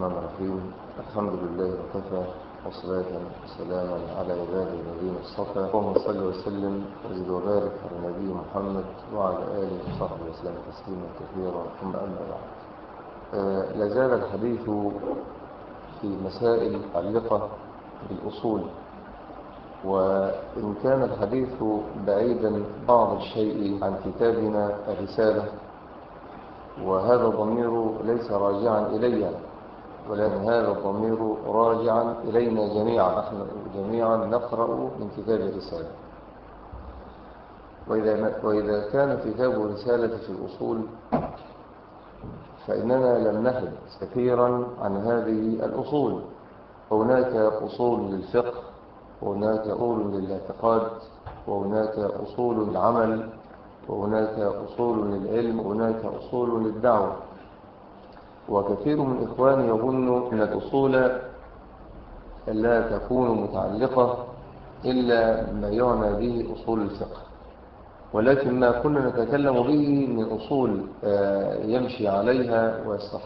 الرحمن الرحيم. الحمد لله وكفى، والصلاة والسلاما على عباده الذين اصطفى. اللهم صل وسلم وزد وبارك على نبي محمد وعلى آله وصحبه وسلم تسليما كثيرا، ثم أما بعد. لازال الحديث في مسائل متعلقة بالأصول، وإن كان الحديث بعيدا بعض الشيء عن كتابنا الرسالة، وهذا الضمير ليس راجعا إلي، ولكن هذا الضمير راجعا إلينا جميعا. نحن جميعا نقرأ من كتاب الرسالة، وإذا كان كتاب الرسالة في الأصول فإننا لم نحد كثيرا عن هذه الأصول. هناك أصول للفقه، وهناك أصول للاعتقاد، وهناك أصول للعمل، وهناك أصول للعلم، وهناك أصول للدعوة. وكثير من إخواني يظن أن الأصول لا تكون متعلقة إلا ما يعنى به أصول الفقه، ولكن ما كنا نتكلم به من أصول يمشي عليها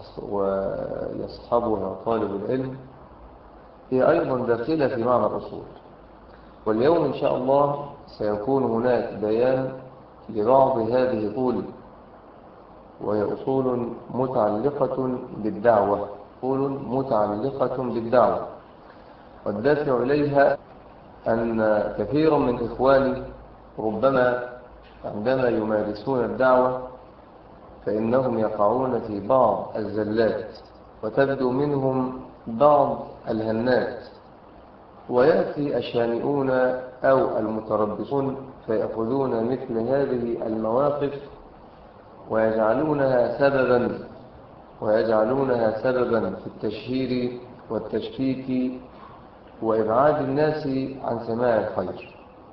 ويصحبها طالب العلم هي أيضا داخلة في معنى الأصول. واليوم إن شاء الله سيكون هناك بيان لبعض هذه الأصول، وهي أصول متعلقة بالدعوة، أصول متعلقة بالدعوة. والدافع إليها أن كثيرا من إخواني ربما عندما يمارسون الدعوة فإنهم يقعون في بعض الزلات، وتبدو منهم بعض الهنات، ويأتي الشانئون أو المتربصون فيأخذون مثل هذه المواقف ويجعلونها سببا في التشهير والتشكيك وإبعاد الناس عن سماع الخير.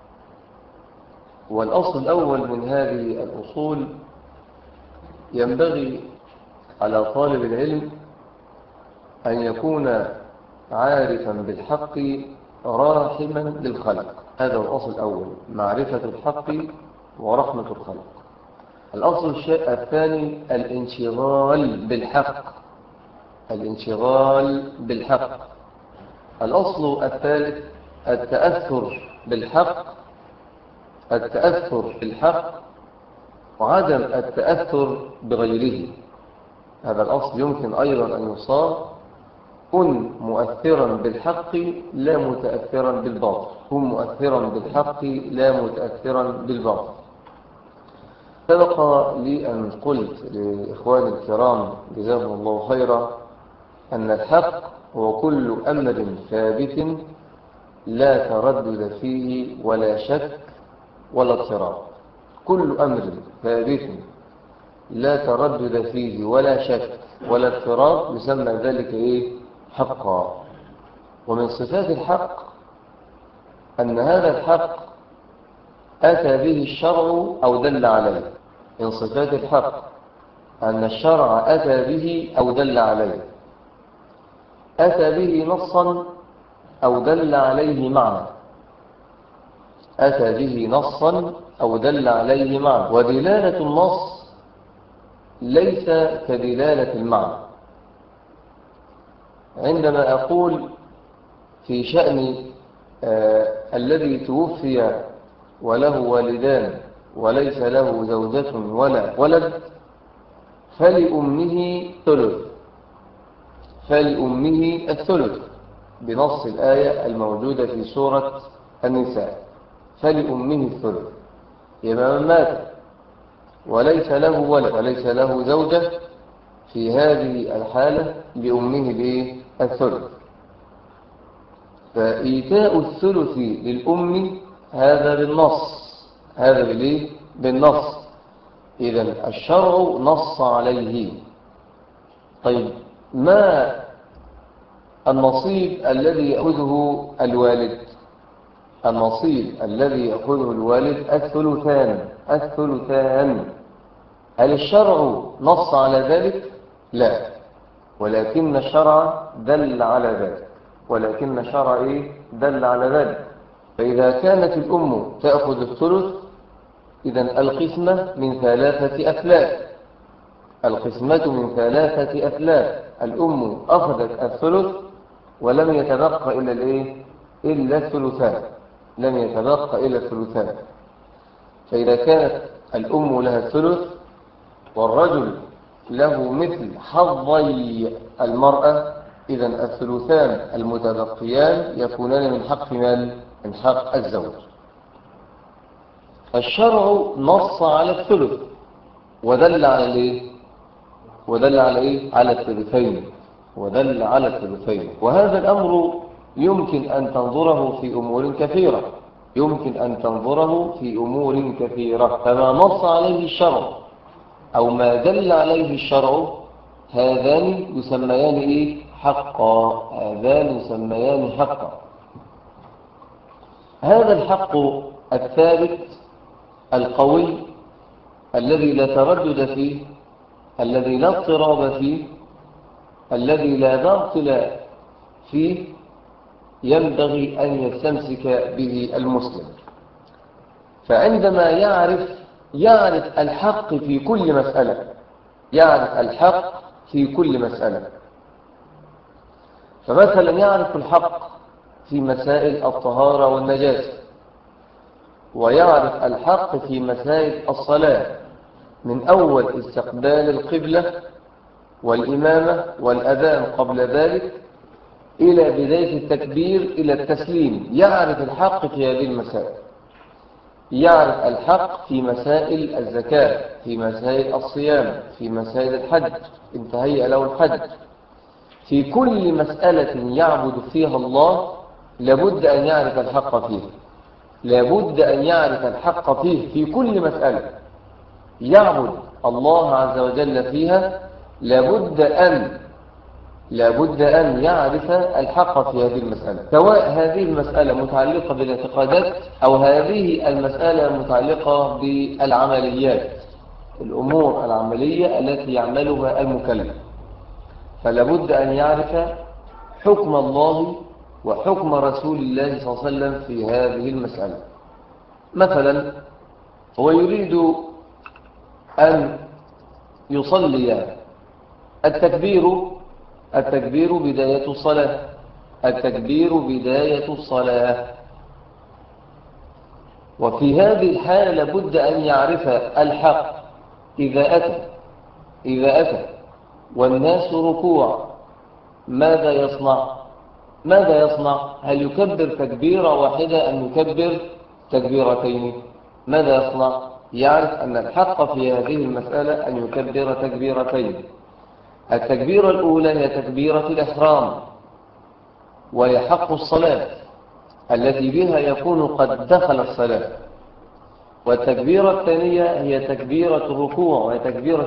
والأصل الأول من هذه الأصول ينبغي على طالب العلم أن يكون عارفا بالحق راحما للخلق. هذا الأصل الأول، معرفة الحق ورحمة الخلق. الأصل الثاني الانشغال بالحق. الأصل الثالث التأثر بالحق وعدم التأثر بغيره. هذا الأصل يمكن أيضا أن يصار: كن مؤثرا بالحق لا متأثرا بالباطل. كن مؤثرا بالحق لا متأثرا بالباطل. سبق لي أن قلت لإخواني الكرام جزاهم الله خيرا أن الحق هو كل أمر ثابت لا تردد فيه ولا شك ولا اضطراب. كل أمر ثابت لا تردد فيه ولا شك ولا اضطراب يسمى ذلك حقا. ومن صفات الحق أن هذا الحق أتى به الشرع أو دل عليه. من صفات الحق أن الشرع أتى به أو دل عليه، أتى به نصا أو دل عليه معنى، أتى به نصا أو دل عليه معنى. ودلالة النص ليس كدلالة المعنى. عندما أقول في شأن الذي توفي وله والدان وليس له زوجة ولا ولد فلأمه الثلث بنص الآية الموجودة في سورة النساء. فلأمه الثلث، يبقى من مات وليس له ولد وليس له زوجة، في هذه الحالة لأمه الثلث. فإيتاء الثلث للأم هذا بالنص. إذن الشرع نص عليه. طيب، ما النصيب الذي يأخذه الوالد؟ النصيب الذي يأخذه الوالد الثلثان. هل الشرع نص على ذلك؟ لا، ولكن الشرع دل على ذلك. فإذا كانت الأم تأخذ الثلث، إذن القسمة من 3 أفلاك. القسمة من 3 أثلاث، الأم أخذت الثلث ولم يتبقى إلا الإيه؟ إلا الثلثان، لم يتبقى إلا الثلثان. فإذا كانت الأم لها الثلث والرجل له مثل حظي المرأة، إذن الثلثان المتبقيان يكونان من حق من؟ من حق الزوج. الشرع نص على الثلث ودل على الايه؟ ودل على ايه؟ على الثلثين، ودل على الثلثين. وهذا الأمر يمكن أن تنظره في أمور كثيرة، يمكن أن تنظره في أمور كثيرة. فما نص عليه الشرع أو ما دل عليه الشرع هذان يسميان إيه؟ حقا، هذان يسميان حقا. هذا الحق الثابت القوي الذي لا تردد فيه، الذي لا اضطراب فيه، الذي لا باطل فيه، ينبغي أن يستمسك به المسلم. فعندما يعرف الحق في كل مسألة، يعرف الحق في كل مسألة. فمثلا يعرف الحق في مسائل الطهارة والنجاسة، ويعرف الحق في مسائل الصلاة من أول استقبال القبلة والإمامة والأذان قبل ذلك إلى بداية التكبير إلى التسليم، يعرف الحق في هذه المسائل. يعرف الحق في مسائل الزكاة، في مسائل الصيام، في مسائل الحج إن تهيأ له الحج. في كل مسألة يعبد فيها الله لابد أن يعرف الحق فيه، لابد أن يعرف الحق فيه. في كل مسألة يعبد الله عز وجل فيها لابد أن يعرف الحق في هذه المسألة، سواء هذه المسألة متعلقة بالاعتقادات أو هذه المسألة متعلقة بالعمليات، الأمور العملية التي يعملها المكلف. فلابد أن يعرف حكم الله وحكم رسول الله صلى الله عليه وسلم في هذه المسألة. مثلا هو يريد أن يصلي، التكبير بداية الصلاة، التكبير بداية الصلاة. وفي هذه الحالة لابد أن يعرف الحق إذا أتى والناس ركوع ماذا يصنع؟ هل يكبر تكبيرة واحدة أم يكبر تكبيرتين؟ ماذا يصنع؟ يعرف أن الحق في هذه المسألة أن يكبر تكبيرتين. التكبيرة الأولى هي تكبيرة الإحرام، وهي حق الصلاة التي بها يكون قد دخل الصلاة. والتكبيرة الثانية هي تكبيرة الركوع، وهي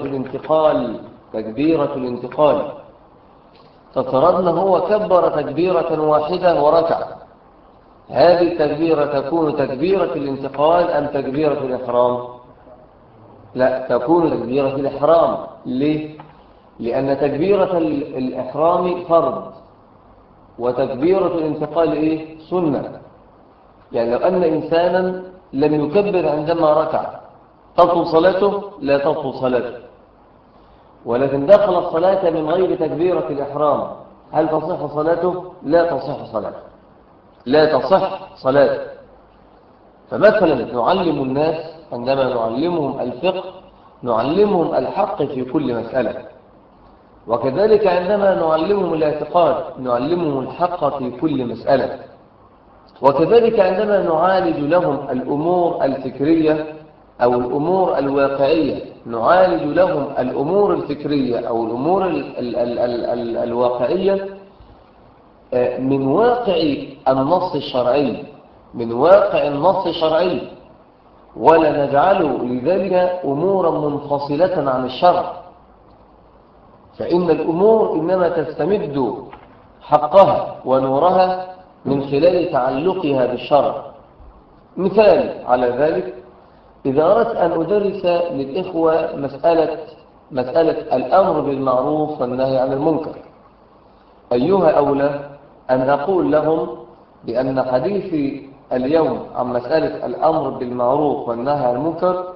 تكبيرة الانتقال. فتردنا هو كبر تكبيرة واحدة وركع، هذه التكبيرة تكون تكبيرة الانتقال أم تكبيرة الإحرام؟ لا، تكون تكبيرة الإحرام. ليه؟ لأن تكبيرة الإحرام فرض، وتكبيرة الانتقال إيه؟ سنة. يعني لو أن إنسانا لم يكبر عندما ركع تبطل صلاته؟ لا تبطل صلاته. ولكن دخل الصلاة من غير تكبيرة الإحرام، هل تصح صلاته؟ لا تصح صلاته، لا تصح صلاته. فمثلا نعلم الناس، عندما نعلمهم الفقه نعلمهم الحق في كل مسألة، وكذلك عندما نعلمهم الاعتقاد نعلمهم الحق في كل مسألة، وكذلك عندما نعالج لهم الأمور الفكرية أو الأمور الواقعية نعالج لهم الأمور الفكرية أو الأمور الواقعية من واقع النص الشرعي، من واقع النص الشرعي، ولا نجعله لذلك أمورا منفصلة عن الشرع. فإن الأمور إنما تستمد حقها ونورها من خلال تعلقها بالشرع. مثال على ذلك، إذا أردت أن أدرس للإخوة مسألة الأمر بالمعروف والنهي عن المنكر، أيها أولى أن أقول لهم بأن حديثي اليوم عن مسألة الأمر بالمعروف والنهي عن المنكر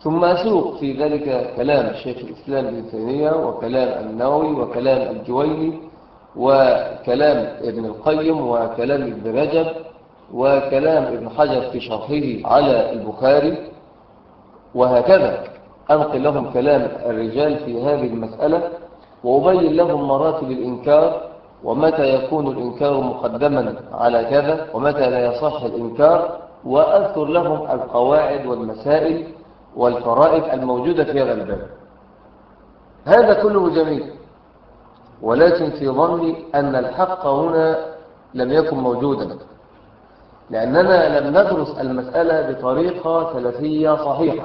ثم أسوق في ذلك كلام شيخ الإسلام ابن تيمية وكلام النووي وكلام الجويني وكلام ابن القيم وكلام ابن رجب وكلام ابن حجر في شرحه على البخاري، وهكذا أنقل لهم كلام الرجال في هذه المسألة، وأبين لهم مراتب الإنكار ومتى يكون الإنكار مقدما على كذا ومتى لا يصح الإنكار، وأذكر لهم القواعد والمسائل والفرائض الموجودة في هذا الباب. هذا كله جميل، ولكن في ظني أن الحق هنا لم يكن موجودا، لأننا لم ندرس المسألة بطريقة سلفية صحيحة.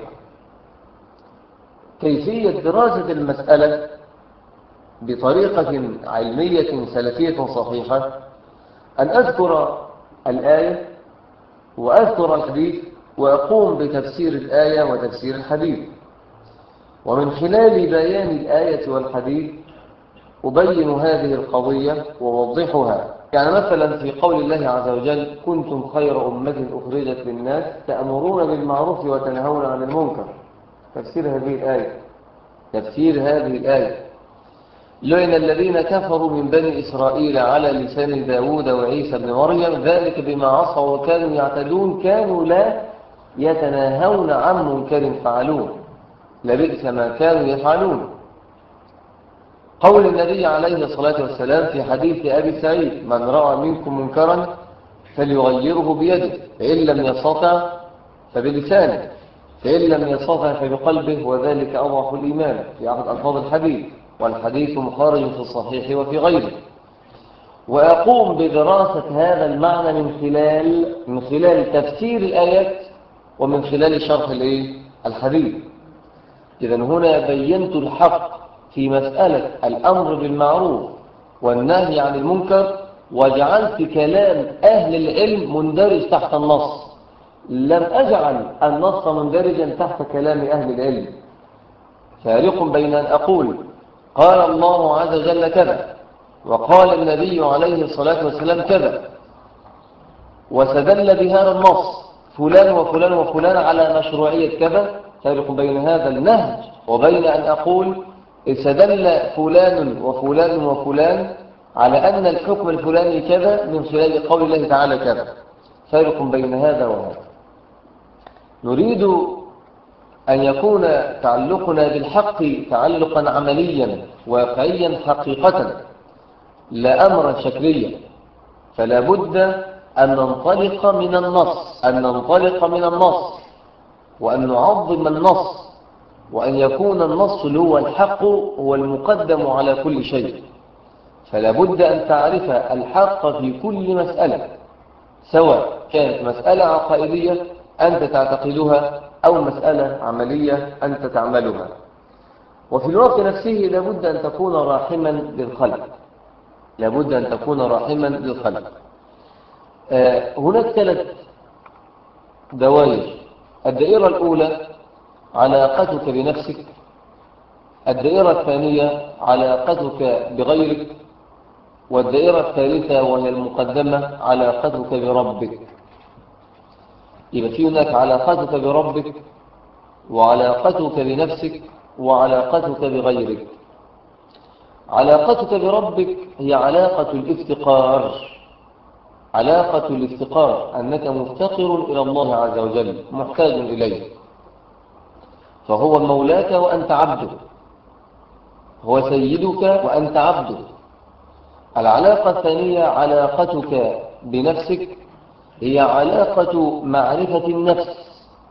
كيفية دراسة المسألة بطريقة علمية سلفية صحيحة أن أذكر الآية وأذكر الحديث وأقوم بتفسير الآية وتفسير الحديث، ومن خلال بيان الآية والحديث أبين هذه القضية ووضحها. يعني مثلا في قول الله عز وجل: كنتم خير أمة أخرجت للناس تأمرون بالمعروف وتنهون عن المنكر. تفسير هذه الآية، تفسير هذه الآية: لعن الذين كفروا من بني إسرائيل على لسان داود وعيسى بن مريم ذلك بما عصوا وكانوا يعتدون كانوا لا يتناهون عن منكر فعلوه لبئس ما كانوا يفعلون. قول النبي عليه الصلاة والسلام في حديث أبي سعيد: من رأى منكم منكرا فليغيره بيده فإن لم يستطع فبلسانه فإن لم يستطع فبقلبه وذلك أضعف الإيمان، في أحد ألفاظ الحديث، والحديث مخرج في الصحيح وفي غيره. وأقوم بدراسة هذا المعنى من خلال تفسير الآيات ومن خلال شرح الحديث. إذن هنا بينت الحق في مسألة الأمر بالمعروف والنهي عن المنكر، وجعلت كلام أهل العلم مندرج تحت النص، لم أجعل النص مندرجا تحت كلام أهل العلم. فارق بين أن أقول قال الله عز وجل كذا وقال النبي عليه الصلاة والسلام كذا وسدل بهذا النص فلان وفلان وفلان على مشروعية كذا، فارق بين هذا النهج وبين أن أقول سدل فلان وفلان وفلان على أن الحكم الفلاني كذا من خلال قول الله تعالى كذا. فارق بين هذا وهذا. نريد أن يكون تعلقنا بالحق تعلقا عمليا واقعيا حقيقة، لا أمرا شكليا. فلا بد أن ننطلق من النص وأن نعظم النص، وأن يكون النص اللي هو الحق هو المقدم على كل شيء. فلا بد أن تعرف الحق في كل مسألة، سواء كانت مسألة عقائدية أنت تعتقدها أو مسألة عملية أنت تعملها. وفي الوقت نفسه لابد أن تكون راحما للخلق، لابد أن تكون راحما للخلق. هناك 3 دوائر. الدائرة الأولى علاقتك بنفسك، الدائرة الثانية علاقتك بغيرك، والدائرة الثالثة وهي المقدمة علاقتك بربك. يبقى في هناك علاقتك بربك وعلاقتك بنفسك وعلاقتك بغيرك. علاقتك بربك هي علاقة الافتقار، علاقة الافتقار، أنك مفتقر إلى الله عز وجل محتاج إليه، فهو مولاك وأنت عبده، هو سيدك وأنت عبده. العلاقة الثانية علاقتك بنفسك هي علاقة معرفة النفس.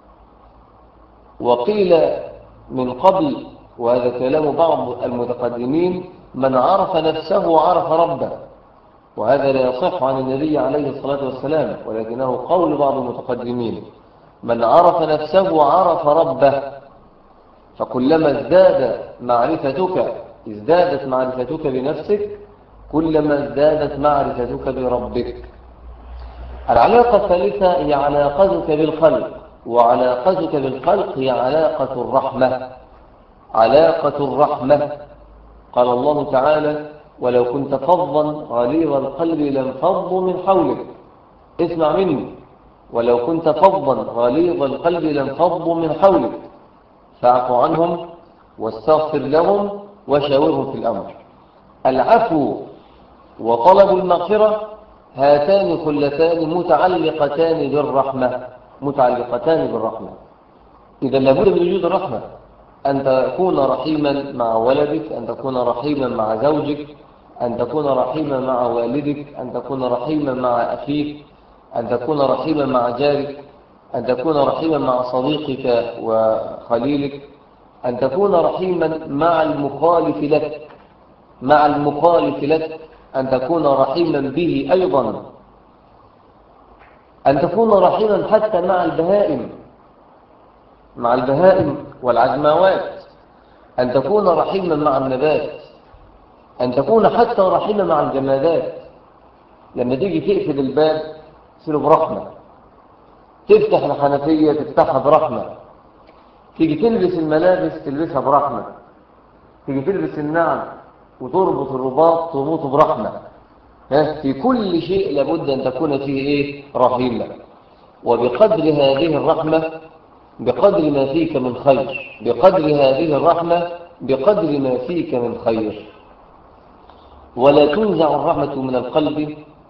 وقيل من قبل، وهذا كلام بعض المتقدمين: من عرف نفسه عرف ربه. وهذا لا يصح عن النبي عليه الصلاة والسلام، ولكنه قول بعض المتقدمين: من عرف نفسه عرف ربه. فكلما ازدادت معرفتك بنفسك كلما ازدادت معرفتك بربك. العلاقة الثالثة هي علاقتك بالخلق، وعلاقتك بالخلق هي علاقة الرحمة، علاقة الرحمة. قال الله تعالى: ولو كنت فظا غليظ القلب لانفضوا من حولك. اسمع مني: ولو كنت فظا غليظ القلب لانفضوا من حولك. فاعف عنهم واستغفر لهم وشاورهم في الأمر. العفو وطلب المغفرة هاتان خلتان متعلقتان بالرحمة، متعلقتان بالرحمة. إذا لابد من وجود الرحمة، أن تكون رحيما مع ولدك، أن تكون رحيما مع زوجك، أن تكون رحيما مع والدك، أن تكون رحيما مع أخيك، أن تكون رحيما مع جارك، أن تكون رحيما مع صديقك وخليلك، أن تكون رحيما مع المخالف لك، مع المخالف لك أن تكون رحيما به أيضا، أن تكون رحيما حتى مع البهائم، مع البهائم والعجماوات، أن تكون رحيما مع النبات، أن تكون حتى رحيما مع الجمادات. لما تيجي تقفل الباب تقفله برحمة، تفتح الحنفية تفتحها برحمة، تيجي تلبس الملابس تلبسها برحمة، تيجي تلبس النعل وتربط الرباط تربطه برحمة. في كل شيء لابد أن تكون فيه رحيمة. وبقدر هذه الرحمة بقدر ما فيك من خير، بقدر هذه الرحمة بقدر ما فيك من خير. ولا تنزع الرحمة من القلب،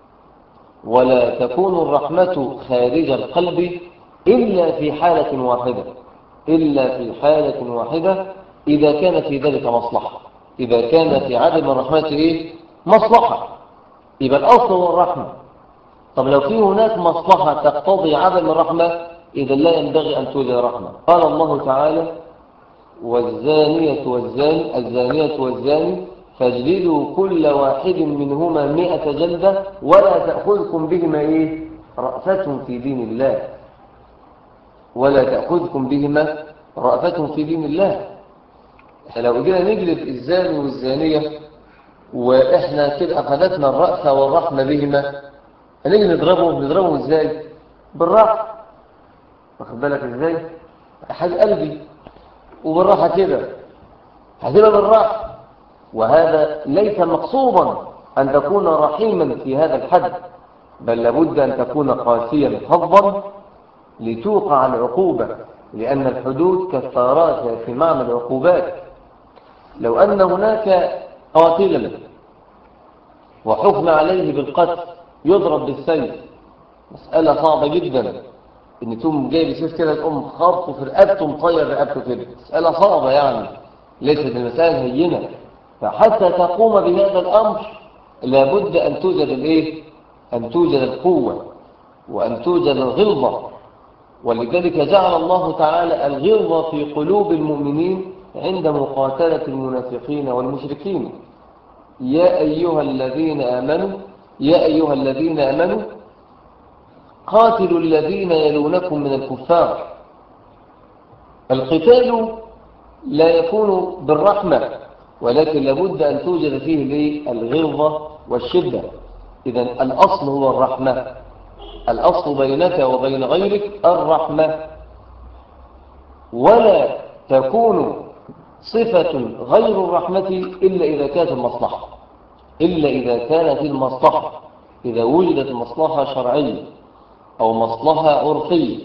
ولا تكون الرحمة خارج القلب إلا في حالة واحدة، إلا في حالة واحدة، إذا كان في ذلك مصلحة. إذا كان في عدم الرحمة مصلحة، يبقى الأصل هو الرحمة. طب لو في هناك مصلحة تقتضي عدم الرحمة، إذا لا ينبغي أن توجد رحمة. قال الله تعالى: والزانية والزاني، الزانية والزاني فاجلدوا كل واحد منهما 100 جلدة ولا تأخذكم بهما رأفة في دين الله، ولا تأخذكم بهما رأفة في دين الله. لو جينا نجلد الزاني والزانية وإحنا كده أخذتنا الرأفة والرحمة بهما، هنيجي نضربهم إزاي؟ بالراحة. واخد بالك إزاي؟ حاجة قلبي وبالراحة كده، هتبقى بالراحة. وهذا ليس مقصودا أن تكون رحيما في هذا الحد، بل لابد أن تكون قاسيا فظا لتوقع العقوبة، لأن الحدود كفارات في معنى العقوبات. لو أن هناك قاتلا وحكم عليه بالقتل يضرب بالسيف، مسألة صعبة جدا، إن تقوم جايب سيف كده تقوم خابطه في رقبته مطير رقبته كده، مسألة صعبة يعني، ليست المسائل هينة. فحتى تقوم بهذا الأمر لابد أن توجد أن توجد القوة وأن توجد الغلظة. ولذلك جعل الله تعالى الغلظة في قلوب المؤمنين عند مقاتلة المنافقين والمشركين. يا أيها الذين آمنوا قاتلوا الذين يلونكم من الكفار. القتال لا يكون بالرحمة، ولكن لابد أن توجد فيه الغلظة والشدة. إذن الأصل هو الرحمة، الأصل بينك وبين غيرك الرحمة. ولا تكون صفة غير الرحمة إلا إذا كانت المصلحة، إلا إذا كانت المصلحة، إذا وجدت مصلحة شرعية أو مصلحة عرفية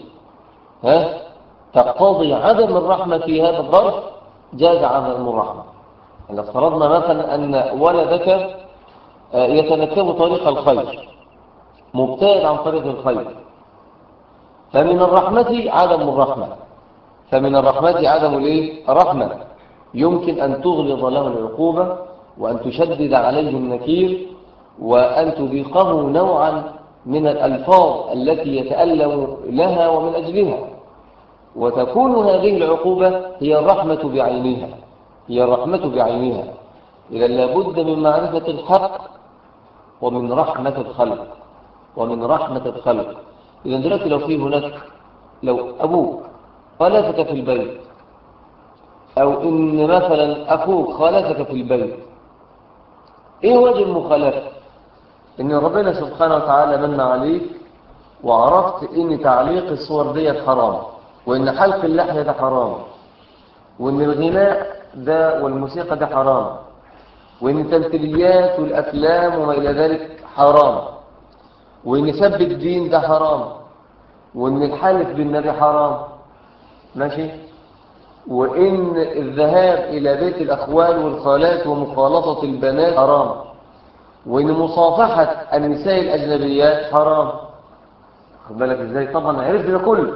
تقتضي عدم الرحمة في هذا الظرف، جاز عدم الرحمة. لو افترضنا مثلا أن ولدك يتنكب طريق الخير، مبتعد عن طريق الخير، فمن الرحمة عدم الرحمة، فمن الرحمة عدم الرحمة. يمكن أن تغلظ له العقوبة، وأن تشدد عليه النكير، وأن تذيقه نوعا من الألفاظ التي يتألم لها ومن أجلها، وتكون هذه العقوبة هي الرحمة بعينها، هي الرحمة بعينها. إذا لابد من معرفة الحق ومن رحمة الخلق، ومن رحمة الخلق. إذا دلوقتي لو أبوك خالفك في البيت، أو إن مثلا أخوك خالفك في البيت، إيه وجه المخالفة؟ إن ربنا سبحانه وتعالى من عليك وعرفت إن تعليق الصور دي حرام، وإن حلق اللحية ده حرام، وإن الغناء ده والموسيقى ده حرام، وإن التمثيليات والأفلام وما إلى ذلك حرام، وإن سب الدين ده حرام، وإن الحلف بالنبي حرام. ماشي؟ وإن الذهاب إلى بيت الأخوال والخالات ومخالطة البنات حرام، وإن مصافحة النساء الأجنبيات حرام. خد بالك إزاي؟ طبعا عرفت ده كله،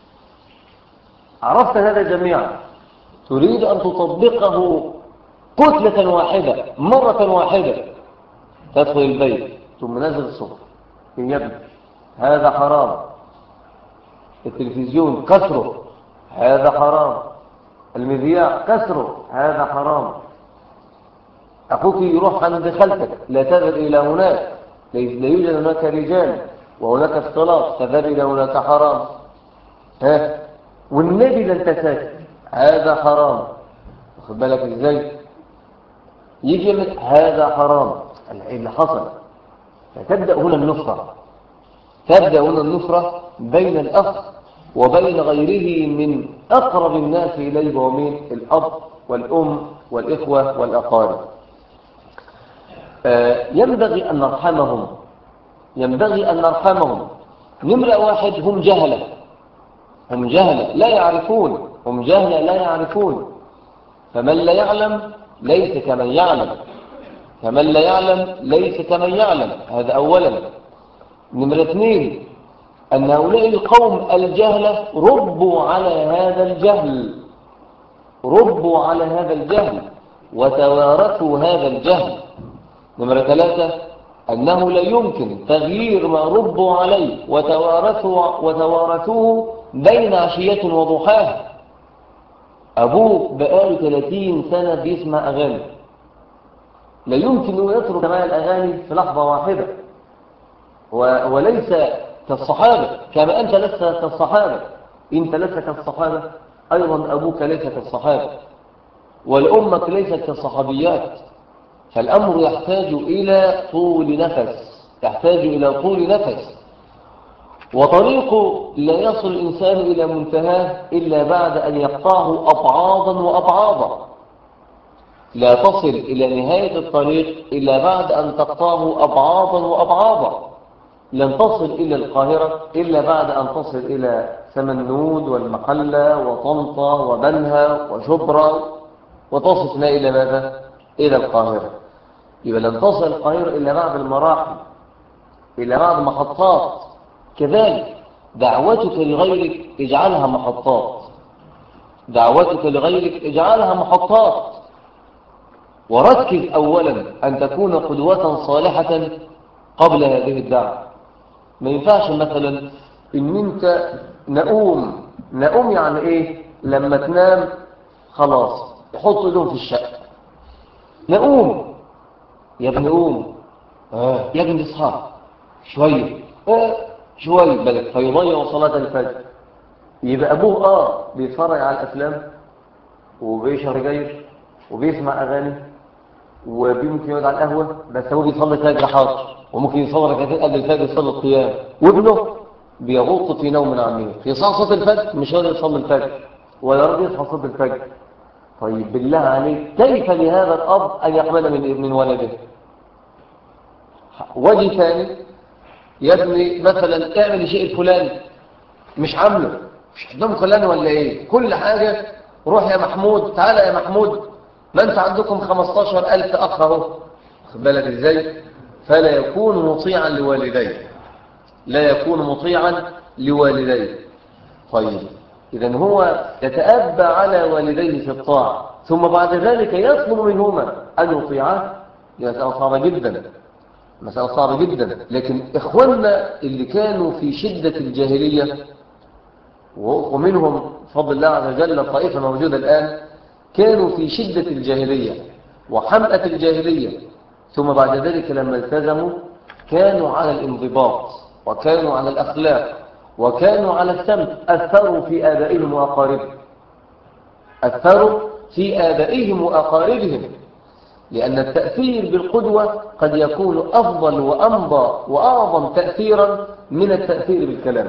عرفت هذا جميعا، تريد أن تطبقه كتلة واحدة مرة واحدة. تدخل البيت ثم نزل الصبح يا ابني هذا حرام، التلفزيون كسره هذا حرام، المذياع كسره هذا حرام، أخوك يروح عند خالتك لا تذهب إلى هناك، لا يوجد هناك رجال وهناك اختلاط، تذهب إلى هناك حرام. ها، والنبي لن تساكت هذا حرام. واخد بالك ازاي؟ يجي من هذا حرام اللي حصل. فتبدأ هنا النفرة، تبدأ هنا النفرة بين الأخ وبين غيره من أقرب الناس إليه ومن الأب والأم والإخوة والأقارب. ينبغي أن نرحمهم، ينبغي أن نرحمهم. نمرة واحد هم جهلة، هم جهلة لا يعرفون، هم جهلة لا يعرفون. فمن لا يعلم ليس كمن يعلم، فمن لا يعلم ليس كمن يعلم. هذا أولا. نمرة اثنين أن هؤلاء القوم الجهلة ربوا على هذا الجهل، ربوا على هذا الجهل وتوارثوا هذا الجهل. نمرة ثلاثة أنه لا يمكن تغيير ما ربوا عليه وتوارثوه بين عشية وضحاها. أبوه بقاله 30 سنة بيسمع أغاني، لا يمكن أن يترك سماع الأغاني في لحظة واحدة، وليس كالصحابة كما أنت لست كالصحابة. أنت لست كالصحابة، أيضا أبوك ليس كالصحابة، والأمك ليست كالصحابيات. فالأمر يحتاج إلى طول نفس، يحتاج إلى طول نفس. وطريقه لا يصل الإنسان إلى منتهاه إلا بعد أن يقطعه أبعاضا وأبعاضا. لا تصل إلى نهاية الطريق إلا بعد أن تقطعه أبعاضا وأبعاضا. لن تصل إلى القاهرة إلا بعد أن تصل إلى سمنود والمحلة وطنطا وبنها وشبرا، وتصل إلى ماذا؟ إلى القاهرة. يبقى لن تصل القاهرة إلا بعد المراحل، إلا بعد محطات. كذلك دعوتك لغيرك اجعلها محطات، دعوتك لغيرك اجعلها محطات. وركز أولا أن تكون قدوة صالحة قبل هذه الدعوة. ما ينفعش مثلا إن أنت نقوم يعني إيه؟ لما تنام خلاص حط ايدهم في الشقة، نقوم يا ابني قوم، يا ابني اصحى شوية، شوية بالك، فيضيع صلاة الفجر. يبقى أبوه بيتفرج على الأفلام وبيشرب سجاير وبيسمع أغاني وممكن يقعد على القهوة، بس هو بيصلي الفجر حاضر، وممكن يصلي ركعتين قبل الفجر يصلي القيام. وابنه بيغوط في نوم عميق، يصحى صلاة الفجر مش راضي يصلي الفجر ولا راضي يصحى صلاة الفجر. طيب بالله عليك كيف لهذا الأب أن يقبل من ولده؟ وجه ثاني، يا ابني مثلا اعمل الشيء الفلاني مش عامله، مش عندهم فلان ولا ايه؟ كل حاجة روح يا محمود، تعالى يا محمود، ما انت عندكم 15,000 أخ اهو. خد بالك ازاي؟ فلا يكون مطيعا لوالديه، لا يكون مطيعا لوالديه. طيب إذن هو يتأبى على والديه في الطاعة، ثم بعد ذلك يطلب منهما أن يطيعه. مسألة صعبة جدا، مسألة صعبة جدا. لكن إخواننا اللي كانوا في شدة الجاهلية، ومنهم فضل الله عز وجل طائفة موجودة الآن، كانوا في شدة الجاهلية وحمأة الجاهلية، ثم بعد ذلك لما التزموا كانوا على الانضباط وكانوا على الأخلاق وكانوا على السمت. أثروا في آبائهم وأقاربهم، أثروا في آبائهم وأقاربهم، لأن التأثير بالقدوة قد يكون أفضل وأمضى وأعظم تأثيرا من التأثير بالكلام،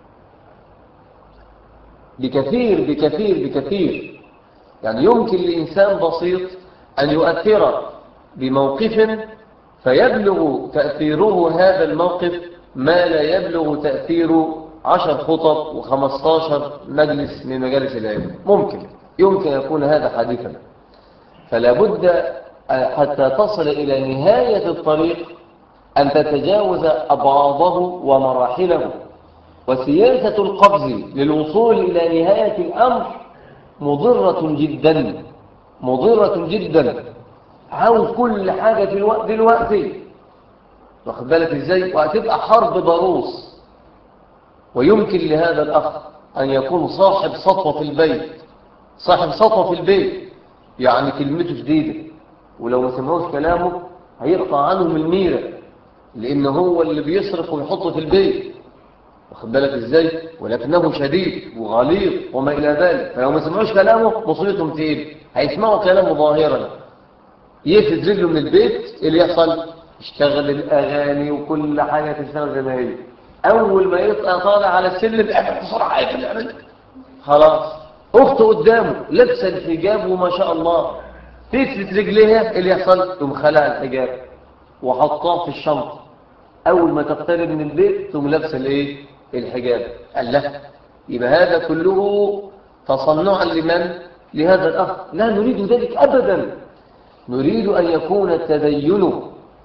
بكثير بكثير بكثير. يعني يمكن لإنسان بسيط أن يؤثر بموقف فيبلغ تأثيره هذا الموقف ما لا يبلغ تأثير 10 خطب و15 مجلس من مجالس العلم. ممكن يمكن يكون هذا حادثا. فلا بد حتى تصل إلى نهاية الطريق أن تتجاوز أبعاضه ومراحله. وسياسة القفز للوصول إلى نهاية الأمر مضرة جدا، مضرة جدا. عاوز كل حاجة في الوقت دلوقتي، واخد بالك ازاي؟ وهتبقى حرب ضروس. ويمكن لهذا الأخ أن يكون صاحب سطوة في البيت، صاحب سطوة في البيت، يعني كلمته شديدة، ولو ما سمعوش كلامه هيقطع عنهم الميرة، لأن هو اللي بيصرف ويحطه في البيت، واخد بالك ازاي؟ ولكنه شديد وغليظ وما إلى ذلك. فلو ما سمعوش كلامه مصيبتهم تقيل. هيسمعوا كلامه ظاهرا، يفز رجله من البيت، اللي يحصل يشتغل الأغاني وكل حاجة تشتغل زي ما هي. أول ما يطلع طالع على السلم اعمل بسرعة، اعمل خلاص. أخته قدامه لابسه الحجاب وما شاء الله، تفلت رجليها، اللي يحصل تقوم خلع الحجاب وحطاه في الشنطة. أول ما تقترب من البيت تقوم لابسه الايه؟ الحجاب. قال له يبقى هذا كله تصنعا لمن؟ لهذا الأخ. لا نريد ذلك أبدا. نريد أن يكون التدين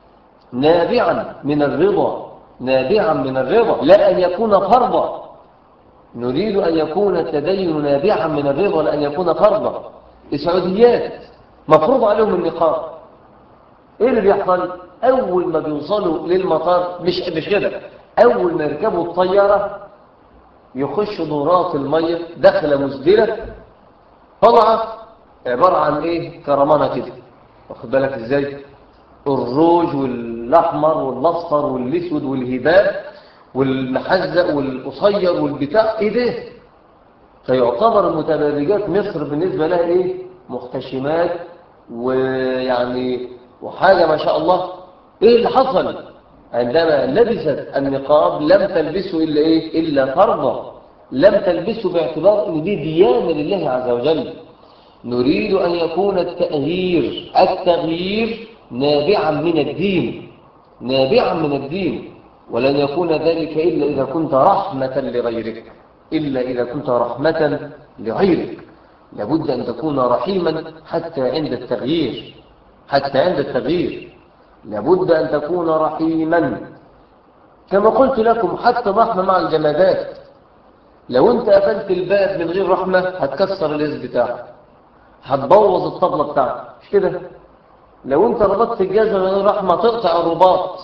نابعا من الرضا، نابعا من الرضا، لا أن يكون فرضا. نريد أن يكون التدين نابعا من الرضا، لا أن يكون فرضا. السعوديات مفروض عليهم النقاب. إيه اللي بيحصل؟ أول ما بيوصلوا للمطار، مش كده، أول ما يركبوا الطيارة يخشوا دورات المية داخلة مزدلة، طلعة عبارة عن إيه؟ كرمانة كده، واخد بالك إزاي؟ الروج والأحمر والأصفر والأسود والهباب والمحزق والقصير والبتاع، إيه ده؟ فيعتبر متبرجات مصر بالنسبة لها إيه؟ محتشمات، ويعني وحاجة ما شاء الله. إيه اللي حصل؟ عندما لبست النقاب لم تلبسه إلا إيه؟ إلا فرضا، لم تلبسه باعتبار أن دي ديانة لله عز وجل. نريد أن يكون التغيير نابعا من الدين، نابعا من الدين. ولن يكون ذلك إلا إذا كنت رحمة لغيرك، إلا إذا كنت رحمة لغيرك. لابد أن تكون رحيما حتى عند التغيير، حتى عند التغيير لابد أن تكون رحيما. كما قلت لكم حتى الرحمة مع الجمادات. لو أنت قفلت الباب من غير رحمة هتكسر الإز بتاعك، هتبوظ الطبلة بتاعك، مش كده؟ لو أنت ربطت الجزمة من غير رحمة تقطع الرباط.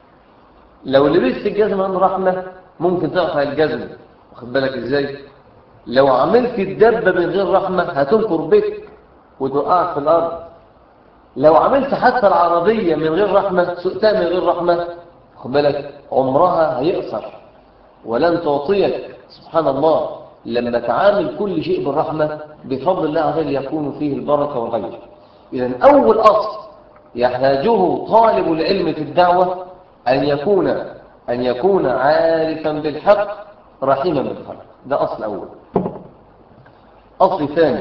لو لبست الجزمة من رحمة ممكن تقطع الجزمة، واخد بالك إزاي؟ لو عملت الدبة من غير رحمة هتنكر بك وتوقعك في الأرض. لو عملت حتى العربية من غير رحمة، سقتها من غير رحمة، خد بالك عمرها هيقصر ولن تعطيك. سبحان الله، لما تعامل كل شيء بالرحمة بفضل الله عز وجل يكون فيه البركة والخير. إذن أول أصل يحتاجه طالب العلم في الدعوة أن يكون عارفا بالحق رحيما بالخلق. ده أصل أول. أصل ثاني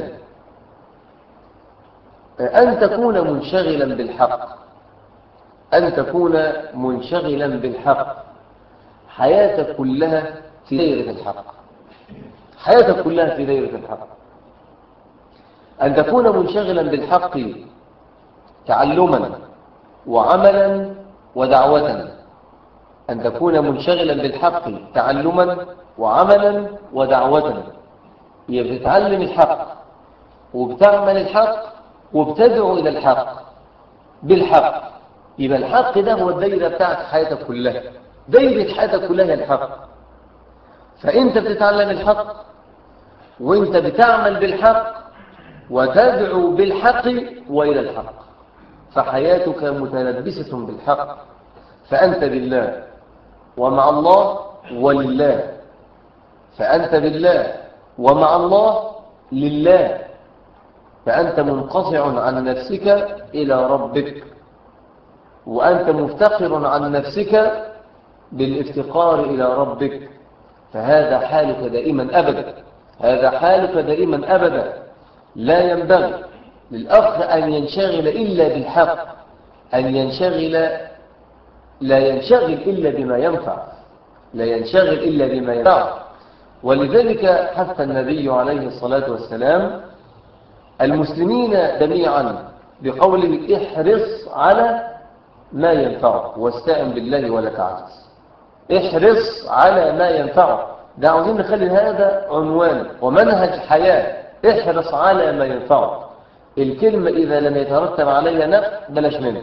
أن تكون منشغلا بالحق، أن تكون منشغلا بالحق، حياتك كلها في دائرة الحق، حياتك كلها في دائرة الحق. أن تكون منشغلا بالحق تعلما وعملا ودعوة. أن تكون منشغلا بالحق تعلما وعملا ودعوة. يبقى بتتعلم الحق وبتعمل الحق وبتدعو إلى الحق بالحق. يبقى الحق ده هو الدائرة بتاعت حياتك كلها، دائرة حياتك كلها هي الحق. فأنت بتتعلم الحق وأنت بتعمل بالحق وتدعو بالحق وإلى الحق، فحياتك متلبسة بالحق. فأنت بالله ومع الله ولله، فأنت بالله ومع الله لله، فأنت منقطع عن نفسك إلى ربك، وأنت مفتقر عن نفسك بالافتقار إلى ربك. فهذا حالك دائما أبدا، هذا حالك دائما أبدا. لا ينبغي للأخ أن ينشغل إلا بالحق، أن ينشغل لا ينشغل إلا بما ينفع، لا ينشغل إلا بما ينفع. ولذلك حث النبي عليه الصلاة والسلام المسلمين جميعا بقوله احرص على ما ينفعك واستعن بالله ولا تعجز. احرص على ما ينفعك، ده عاوزين نخلي هذا عنوان ومنهج حياة. احرص على ما ينفعك. الكلمة إذا لم يترتب عليها نفع بلاش منه.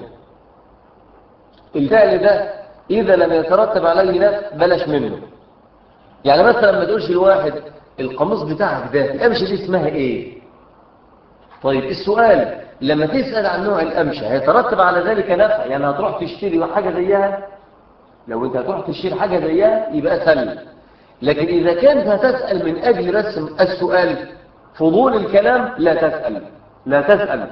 الفعل ده إذا لم يترتب عليه نفع بلاش منه. يعني مثلا ما تقولش الواحد القميص بتاعك ده القمشة دي اسمها ايه؟ طيب السؤال لما تسأل عن نوع القمشة هيترتب على ذلك نفع، يعني هتروح تشتري حاجة زيها؟ لو انت هتروح تشتري حاجة زيها يبقى سل. لكن إذا كنت هتسأل من أجل رسم السؤال فضول الكلام لا تسأل. لا تسأل.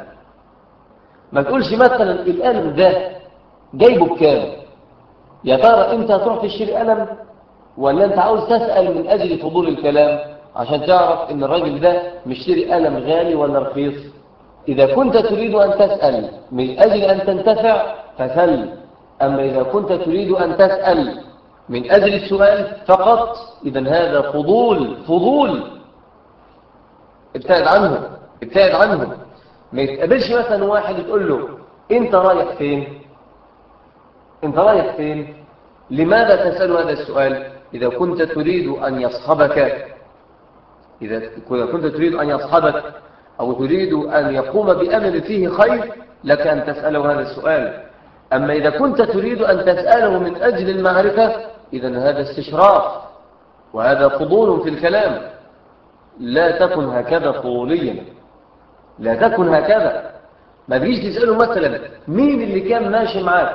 ما تقولش مثلا القلم ده جايبه بكام؟ يا ترى انت هتروح تشتري قلم ولا انت عاوز تسأل من أجل فضول الكلام عشان تعرف ان الراجل ده مشتري قلم غالي ولا رخيص؟ إذا كنت تريد أن تسأل من أجل أن تنتفع فسل. أما إذا كنت تريد أن تسأل من أجل السؤال فقط إذن هذا فضول. ابتعد عنه. ابتعد عنه. ما يتقابلش مثلا واحد تقول له انت رايح فين؟ انت رايح فين؟ لماذا تسأل هذا السؤال؟ إذا كنت تريد أن يصحبك، إذا كنت تريد أن يصحبك أو تريد أن يقوم بأمر فيه خير لك أن تسأله هذا السؤال. أما إذا كنت تريد أن تسأله من أجل المعرفة إذن هذا استشراف وهذا فضول في الكلام. لا تكن هكذا فضوليا. لا تكن هكذا. ما تجيش تسأله مثلا مين اللي كان ماشي معاك؟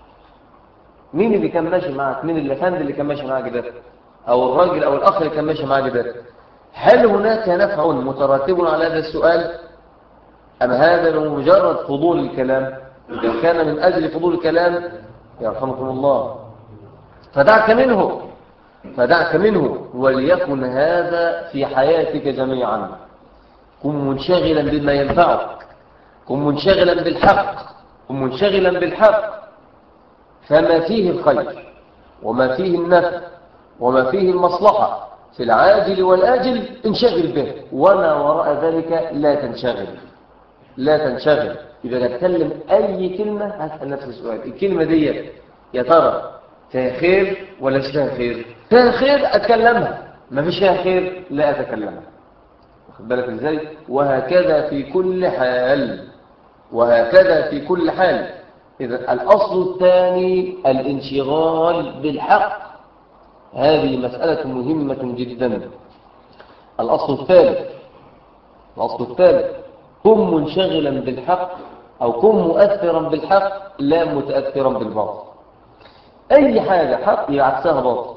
مين اللي كان ماشي معاك؟ مين الأفندي اللي كان ماشي معاك ده؟ أو الراجل أو الأخ اللي كان ماشي معاك ده؟ هل هناك نفع مترتب على هذا السؤال؟ أم هذا مجرد فضول الكلام؟ إذا كان من أجل فضول الكلام يرحمكم الله فدعك منه. فدعك منه. وليكن هذا في حياتك جميعا. كن منشغلا بما ينفعك. كن منشغلا بالحق. كن منشغلا بالحق. فما فيه الخير وما فيه النفع وما فيه المصلحة في العاجل والآجل انشغل به، وما وراء ذلك لا تنشغل. لا تنشغل. إذا تتكلم أي كلمة هسأل نفس السؤال، الكلمة دي يا ترى فيها خير ولا مش فيها خير؟ فيها خير أتكلمها، ما فيش فيها خير لا أتكلمها. واخد بالك إزاي؟ وهكذا في كل حال. وهكذا في كل حال. إذا الأصل الثاني الانشغال بالحق. هذه مسألة مهمة جدا. الأصل الثالث. الأصل الثالث كن منشغلا بالحق أو كن مؤثرا بالحق لا متأثرا بالباطل. أي حاجة حق يبقى عكسها باطل.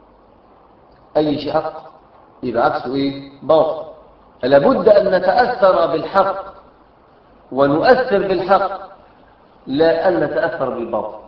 أي شيء حق يبقى عكسه إيه؟ باطل. فلا بد أن نتأثر بالحق ونؤثر بالحق لا أن نتأثر بالباطل.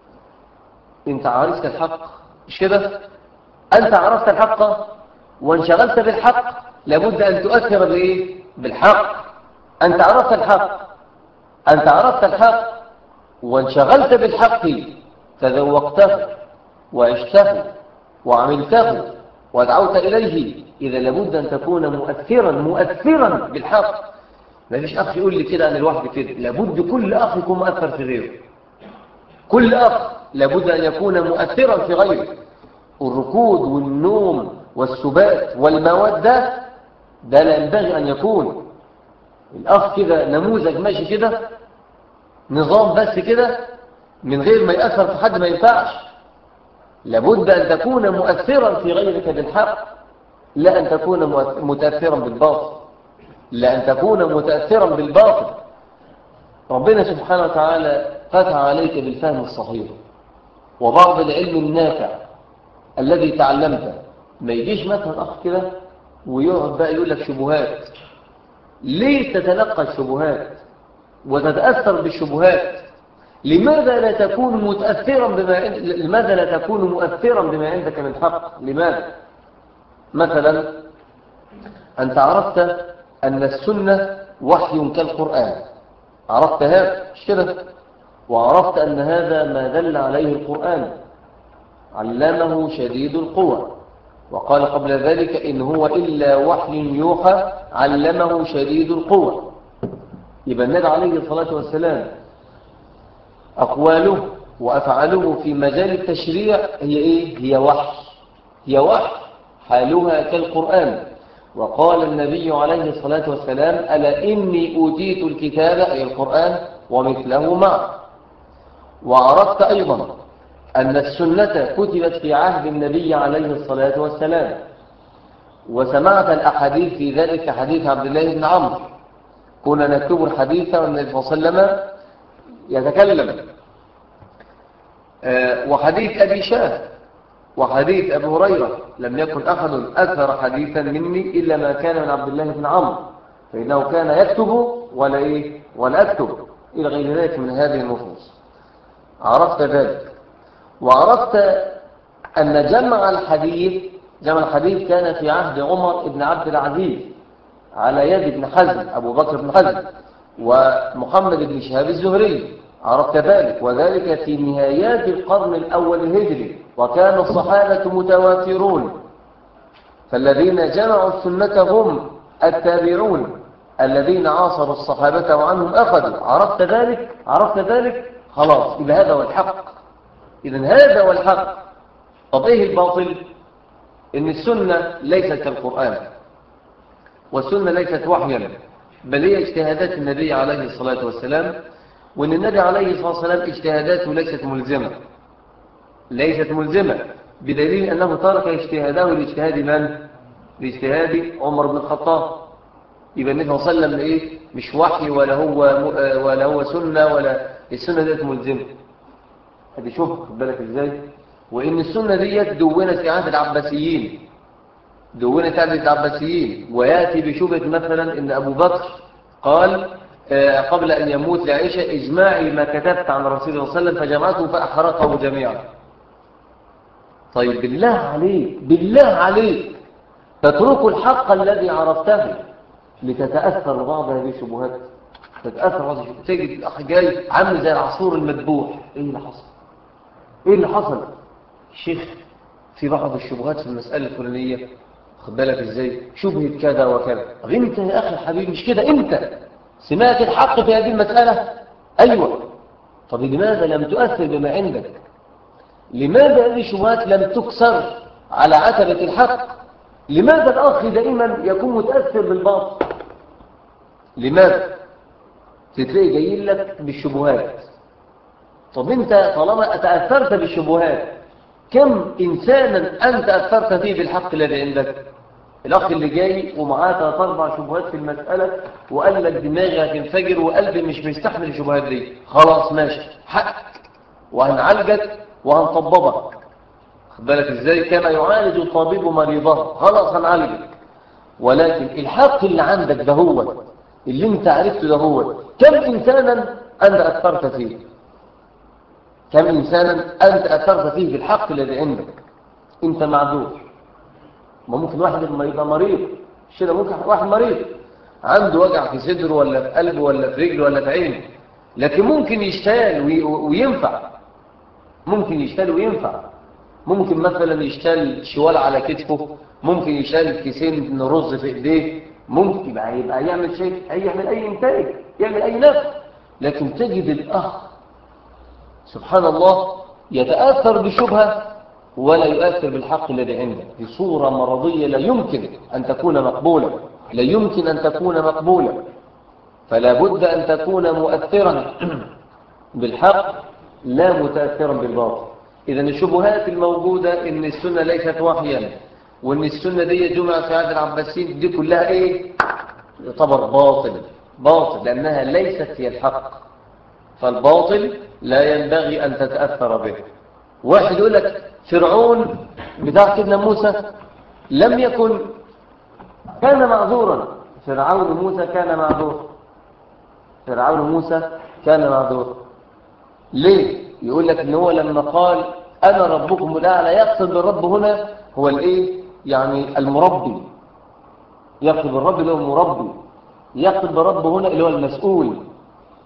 أنت عرفت الحق مش كده؟ أنت عرفت الحق وانشغلت بالحق لابد أن تؤثر بإيه؟ بالحق. أنت عرفت الحق. أنت عرفت الحق وانشغلت بالحق تذوقته وعشته وعملته ودعوت إليه. إذا لابد أن تكون مؤثرا بالحق. ما فيش أخ يقول لي كده عن الواحد كده. لابد كل أخ يكون مؤثر في غيره. كل أخ لابد أن يكون مؤثرا في غيره. الركود والنوم والسبات والمودة ده لا ينبغي أن يكون. الأخ كده نموذج ماشي كده نظام بس كده من غير ما يأثر في حد ما ينفعش. لابد أن تكون مؤثرا في غيرك بالحق لا أن تكون متأثرا بالباطل. لا أن تكون متأثرا بالباطل. ربنا سبحانه وتعالى فتح عليك بالفهم الصحيح وبعض العلم النافع الذي تعلمته. ما يجيش مثلا أخ كده ويقعد بقى يقول لك شبهات. ليه تتلقى الشبهات وتتأثر بالشبهات؟ لماذا لا تكون متأثرا لماذا لا تكون مؤثرا بما عندك من حق؟ لماذا؟ مثلا أنت عرفت أن السنة وحي كالقرآن. عرفت هذا مش كده؟ وعرفت أن هذا ما دل عليه القرآن. علمه شديد القوى وقال قبل ذلك إن هو إلا وحي يوحى علمه شديد القوى. يبقى النبي عليه الصلاة والسلام أقواله وأفعاله في مجال التشريع هي إيه؟ هي وحي، هي وحي حالها كالقرآن. وقال النبي عليه الصلاة والسلام ألا إني أوتيت الكتاب أي القرآن ومثله معه. وعرفت أيضا أن السنة كتبت في عهد النبي عليه الصلاة والسلام، وسمعت الأحاديث في ذلك حديث عبد الله بن عمرو كنا نكتب الحديث والنبي صلى الله عليه وسلم يتكلم، وحديث أبي شاه وحديث أبي هريرة لم يكن أحد أكثر حديثا مني إلا ما كان من عبد الله بن عمرو، فإنه كان يكتب ولا أكتب إلى غير ذلك من هذه النصوص. عرفت ذلك. وعرفت أن جمع الحديث كان في عهد عمر بن عبد العزيز على يد ابن حزم أبو بكر بن حزم ومحمد بن شهاب الزهري. عرفت ذلك. وذلك في نهايات القرن الأول الهجري، وكان الصحابة متواترون، فالذين جمعوا السنة هم التابعون الذين عاصروا الصحابة وعنهم أخذوا. عرفت ذلك خلاص، إذا هذا هو الحق. إذن هذا هو الحق. طب إيه الباطل؟ إن السنة ليست كالقرآن، والسنة ليست وحيا، بل هي اجتهادات النبي عليه الصلاة والسلام، وأن النبي عليه الصلاة والسلام اجتهاداته ليست ملزمة، بدليل أنه ترك اجتهاده لاجتهاد من؟ لاجتهاد عمر بن الخطاب. يبقى النبي صلى الله عليه وسلم إيه؟ مش وحي ولا هو سنة، ولا السنة ديت ملزمة. هذه شوف خد بالك إزاي. وإن السنة ديت دونت في عهد العباسيين، ويأتي بشبهة مثلا إن أبو بكر قال قبل أن يموت لعائشة اجمعي ما كتبت عن رسول الله صلى الله عليه وسلم، فجمعته فأحرقه جميعا. طيب بالله عليك تترك الحق الذي عرفته لتتأثر بعض هذه الشبهات. تجد الأخ جاي عامل زي العصفور المذبوح. إيه اللي حصل؟ الشيخ في بعض الشبهات في المسألة الفلانية، خد بالك إزاي، شبهة كذا وكذا. طب أنت يا أخي الحبيب مش كده، أنت سمعت الحق في هذه المسألة؟ أيوة. طب لماذا لم تؤثر بما عندك؟ لماذا هذه الشبهات لم تكسر على عتبة الحق؟ لماذا الأخ دائما يكون متأثر بالباطل؟ لماذا؟ تتلاقي جاي لك بالشبهات. طب أنت طالما تأثرت بالشبهات، كم إنسانا أنت أثرت فيه بالحق الذي عندك؟ الأخ اللي جاي ومعاه 3-4 شبهات في المسألة وقال لك دماغي هتنفجر وقلبي مش مستحمل الشبهات دي. خلاص ماشي، حقك، وهنعالجك وهنطببك. خد بالك ازاي، كما يعالج الطبيب مريضه. خلاص هنعالجك. ولكن الحق اللي عندك ده هو اللي انت عرفته ده هو، كم إنسانا أنت أثرت فيه؟ كم إنسانا أنت أثرت فيه بالحق الذي عندك؟ أنت معذور. ما ممكن واحد يبقى مريض، الشيء ده ممكن واحد مريض عنده وجع في صدره ولا في قلبه ولا في رجله ولا في عينه، لكن ممكن يشتال وينفع. ممكن مثلا يشتال شوال على كتفه، ممكن يشتال كيسين رز في ايديه، ممكن يبقى يعمل شيء، يعمل اي انتاج، يعمل اي نفع. لكن تجد الاخ سبحان الله يتأثر بالشبهة ولا يؤثر بالحق الذي عنده بصورة مرضية لا يمكن أن تكون مقبولة. فلا بد أن تكون مؤثرا بالحق لا متأثرا بالباطل. إذا الشبهات الموجودة إن السنة ليست وحيا، وإن السنة دي جمعة في عهد العباسيين، دي كلها إيه؟ يعتبر باطل لأنها ليست هي الحق. فالباطل لا ينبغي أن تتأثر به. واحد يقول لك فرعون بتاع سيدنا موسى لم يكن، كان معذورا. فرعون موسى كان معذورا. ليه؟ يقول لك ان هو لما قال انا ربكم الاعلى، يقصد بالرب هنا هو الايه؟ يعني المربي. يقصد بالرب اللي هو المربي، يقصد بالرب هنا اللي هو المسؤول،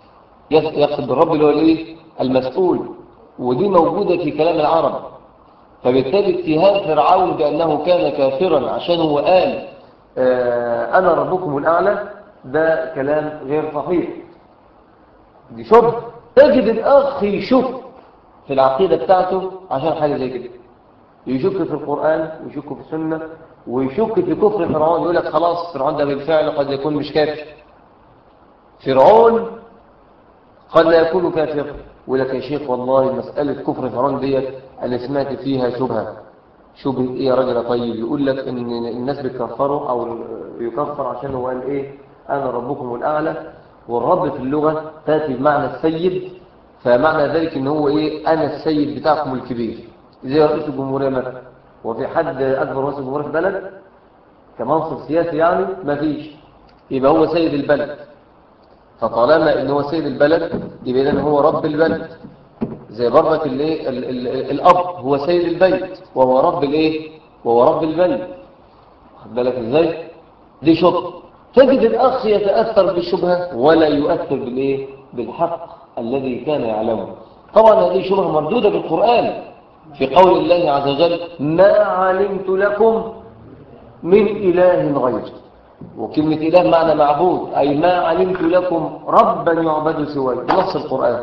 يقصد بالرب اللي هو الايه؟ المسؤول. ودي موجودة في كلام العرب. فبالتالي اتهام فرعون بأنه كان كافرا عشان هو قال أنا ربكم الأعلى، ده كلام غير صحيح، دي شبه. تجد الأخ يشك في العقيدة بتاعته عشان حاجة زي كده، يشك في القرآن ويشك في السنة ويشك في كفر فرعون، يقول لك خلاص فرعون ده بالفعل قد يكون مش كافر، فرعون قد لا يكون كافر. يقول لك يا شيخ والله مسألة كفر فرعون ديت أنا سمعت فيها شبهة. شبهة إيه يا راجل طيب؟ يقول لك إن الناس بتكفروا أو يكفر عشان هو قال إيه أنا ربكم الأعلى، والرب في اللغة تأتي بمعنى السيد، فمعنى ذلك إن هو إيه أنا السيد بتاعكم الكبير، زي رئيس الجمهورية مثلا. وفي حد أكبر رئيس الجمهورية في بلد كمنصب سياسي؟ يعني ما فيش، يبقى هو سيد البلد. فطالما إن هو سيد البلد يبقى إذن هو رب البلد. زي برضك الايه الاب هو سيد البيت وهو رب الايه وهو رب البيت. خد بالك ازاي؟ دي شبهه. تجد الاخ يتاثر بالشبهه ولا يؤثر بالايه بالحق الذي كان يعلمه. طبعا هذه شبهه مردوده بالقران في قول الله عز وجل ما علمت لكم من اله غيري. وكلمه اله معنى معبود، اي ما علمت لكم ربا يعبد سواي، بنص القران،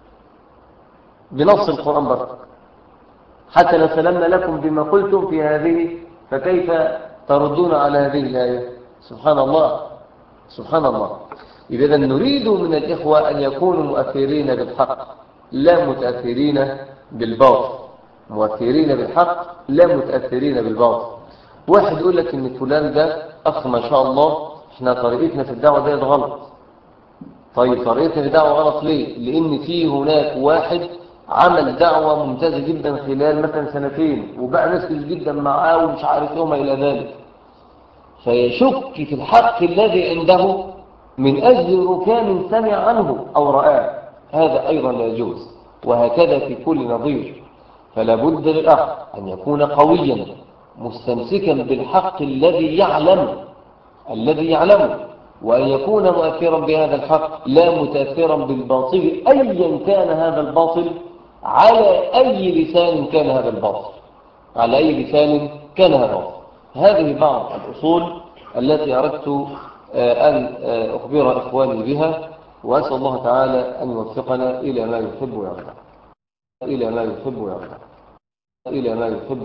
بنص القران برضه. حتى لو سلمنا لكم بما قلتم في هذه فكيف تردون على هذه الآية؟ سبحان الله، سبحان الله. إذا نريد من الإخوة أن يكونوا مؤثرين بالحق لا متأثرين بالباطل، مؤثرين بالحق لا متأثرين بالباطل. واحد يقول لك إن فلان ده أخ ما شاء الله إحنا طريقتنا في الدعوة ديت غلط. طيب طريقة الدعوة غلط ليه؟ لأن في هناك واحد عمل دعوة ممتازة جدا خلال مثلا سنتين وبقى ناس كتير جدا معاه ومش عارف ايه وما إلى ذلك، فيشك في الحق الذي عنده من أجل ركان سمع عنه أو رآه، هذا أيضا لا يجوز. وهكذا في كل نظير. فلا بد للأخ أن يكون قويا مستمسكا بالحق الذي يعلم، الذي يعلمه، وأن يكون مؤثرا بهذا الحق لا متأثرا بالباطل أيا كان هذا الباطل، على أي لسان كان هذا الباطل، على أي لسان كان هذا الباطل. هذه بعض الأصول التي أردت أن أخبر إخواني بها، وأسأل الله تعالى أن يوفقنا إلى ما يحب ويرضى، إلى ما يحب ويرضى، إلى ما يحب